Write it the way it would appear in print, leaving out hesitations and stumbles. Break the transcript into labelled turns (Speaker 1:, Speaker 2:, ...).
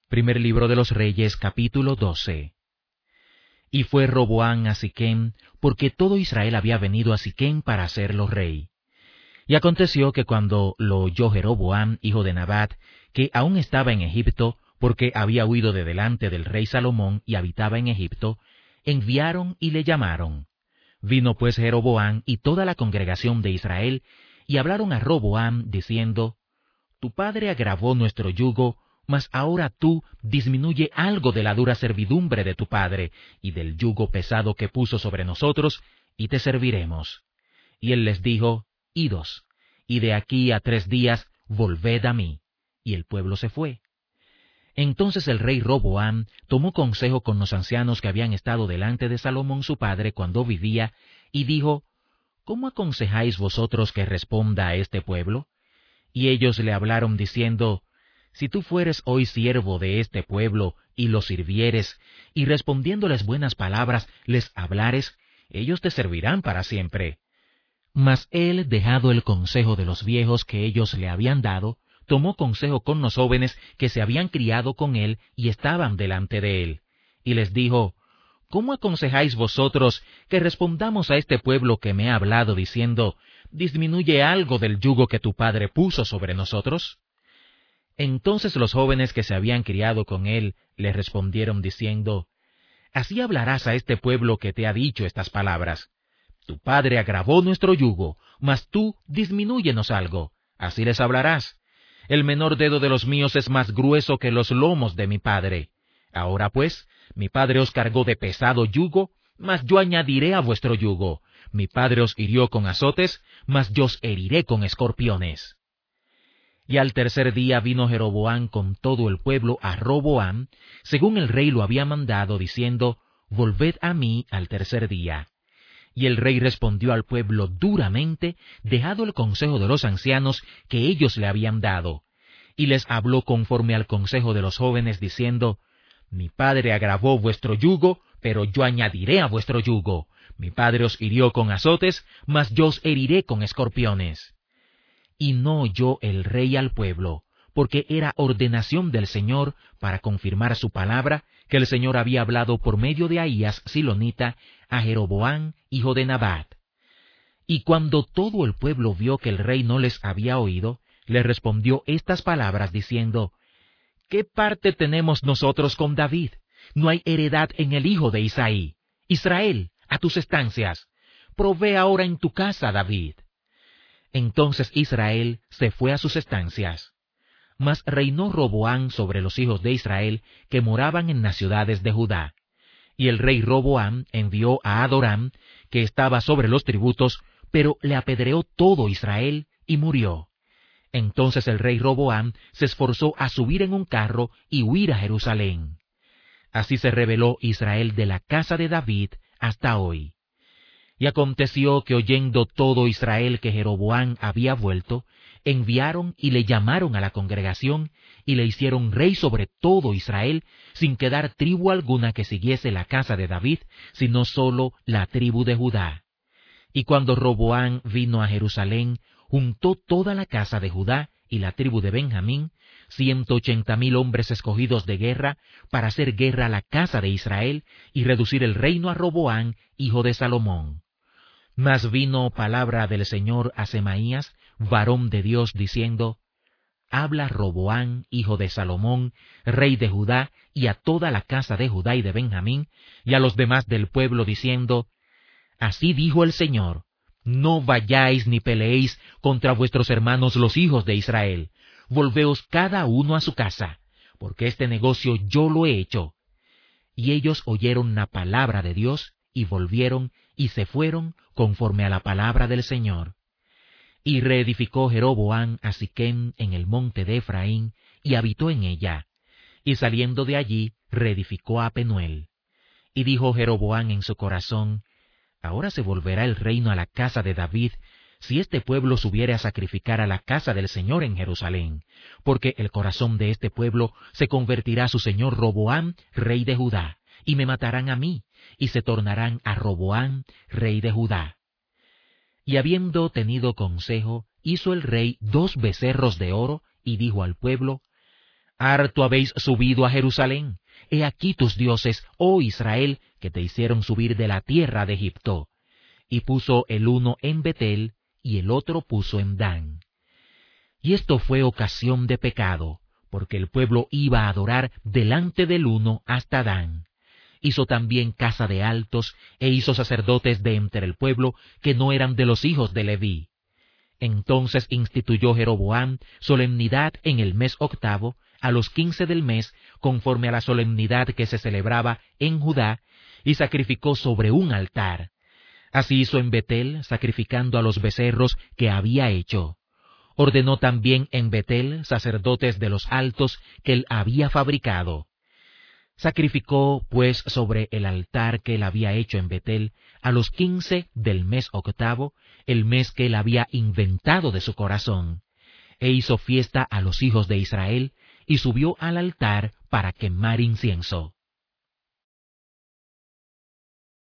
Speaker 1: Primer libro de los Reyes, capítulo 12. Y fue Roboam a Siquem, porque todo Israel había venido a Siquem para hacerlo rey. Y aconteció que cuando lo oyó Jeroboam, hijo de Nabat, que aún estaba en Egipto, porque había huido de delante del rey Salomón y habitaba en Egipto, enviaron y le llamaron. Vino pues Jeroboam y toda la congregación de Israel, y hablaron a Roboam, diciendo: Tu padre agravó nuestro yugo, mas ahora tú disminuye algo de la dura servidumbre de tu padre, y del yugo pesado que puso sobre nosotros, y te serviremos. Y él les dijo: Idos, y de aquí a 3 días volved a mí. Y el pueblo se fue. Entonces el rey Roboam tomó consejo con los ancianos que habían estado delante de Salomón su padre cuando vivía, y dijo: ¿Cómo aconsejáis vosotros que responda a este pueblo? Y ellos le hablaron diciendo: Si tú fueres hoy siervo de este pueblo, y los sirvieres, y respondiéndoles buenas palabras les hablares, ellos te servirán para siempre. Mas él, dejado el consejo de los viejos que ellos le habían dado, tomó consejo con los jóvenes que se habían criado con él y estaban delante de él, y les dijo: ¿Cómo aconsejáis vosotros que respondamos a este pueblo que me ha hablado diciendo: Disminuye algo del yugo que tu padre puso sobre nosotros? Entonces los jóvenes que se habían criado con él le respondieron diciendo: Así hablarás a este pueblo que te ha dicho estas palabras: Tu padre agravó nuestro yugo, mas tú disminúyenos algo. Así les hablarás: El menor dedo de los míos es más grueso que los lomos de mi padre. Ahora pues, mi padre os cargó de pesado yugo, mas yo añadiré a vuestro yugo. Mi padre os hirió con azotes, mas yo os heriré con escorpiones. Y al 3er día vino Jeroboam con todo el pueblo a Roboam, según el rey lo había mandado, diciendo: Volved a mí al 3er día. Y el rey respondió al pueblo duramente, dejado el consejo de los ancianos que ellos le habían dado. Y les habló conforme al consejo de los jóvenes, diciendo: Mi padre agravó vuestro yugo, pero yo añadiré a vuestro yugo. Mi padre os hirió con azotes, mas yo os heriré con escorpiones. Y no oyó el rey al pueblo, porque era ordenación del Señor para confirmar su palabra, que el Señor había hablado por medio de Ahías Silonita a Jeroboam, hijo de Nabat. Y cuando todo el pueblo vio que el rey no les había oído, le respondió estas palabras diciendo: ¿Qué parte tenemos nosotros con David? No hay heredad en el hijo de Isaí. Israel, a tus estancias. Provee ahora en tu casa, David. Entonces Israel se fue a sus estancias. Mas reinó Roboam sobre los hijos de Israel que moraban en las ciudades de Judá. Y el rey Roboam envió a Adoram, que estaba sobre los tributos, pero le apedreó todo Israel y murió. Entonces el rey Roboam se esforzó a subir en un carro y huir a Jerusalén. Así se rebeló Israel de la casa de David hasta hoy. Y aconteció que oyendo todo Israel que Jeroboam había vuelto, enviaron y le llamaron a la congregación, y le hicieron rey sobre todo Israel, sin quedar tribu alguna que siguiese la casa de David, sino sólo la tribu de Judá. Y cuando Roboam vino a Jerusalén, juntó toda la casa de Judá y la tribu de Benjamín, 180,000 hombres escogidos de guerra, para hacer guerra a la casa de Israel, y reducir el reino a Roboam, hijo de Salomón. Mas vino palabra del Señor a Semaías, varón de Dios, diciendo: Habla Roboam, hijo de Salomón, rey de Judá, y a toda la casa de Judá y de Benjamín, y a los demás del pueblo, diciendo: Así dijo el Señor: No vayáis ni peleéis contra vuestros hermanos los hijos de Israel. Volveos cada uno a su casa, porque este negocio yo lo he hecho. Y ellos oyeron la palabra de Dios, y volvieron, y se fueron conforme a la palabra del Señor. Y reedificó Jeroboam a Siquem en el monte de Efraín, y habitó en ella. Y saliendo de allí, reedificó a Penuel. Y dijo Jeroboam en su corazón: Ahora se volverá el reino a la casa de David, si este pueblo subiere a sacrificar a la casa del Señor en Jerusalén, porque el corazón de este pueblo se convertirá a su señor Roboam, rey de Judá, y me matarán a mí, y se tornarán a Roboam, rey de Judá. Y habiendo tenido consejo, hizo el rey 2 becerros de oro, y dijo al pueblo: Harto habéis subido a Jerusalén. He aquí tus dioses, oh Israel, que te hicieron subir de la tierra de Egipto. Y puso el uno en Betel, y el otro puso en Dan. Y esto fue ocasión de pecado, porque el pueblo iba a adorar delante del uno hasta Dan. Hizo también casa de altos, e hizo sacerdotes de entre el pueblo, que no eran de los hijos de Leví. Entonces instituyó Jeroboam solemnidad en el mes octavo, a los 15 del mes, conforme a la solemnidad que se celebraba en Judá, y sacrificó sobre un altar. Así hizo en Betel, sacrificando a los becerros que había hecho. Ordenó también en Betel sacerdotes de los altos que él había fabricado. Sacrificó, pues, sobre el altar que él había hecho en Betel, a los 15 del mes octavo, el mes que él había inventado de su corazón. E hizo fiesta a los hijos de Israel, y subió al altar para quemar incienso.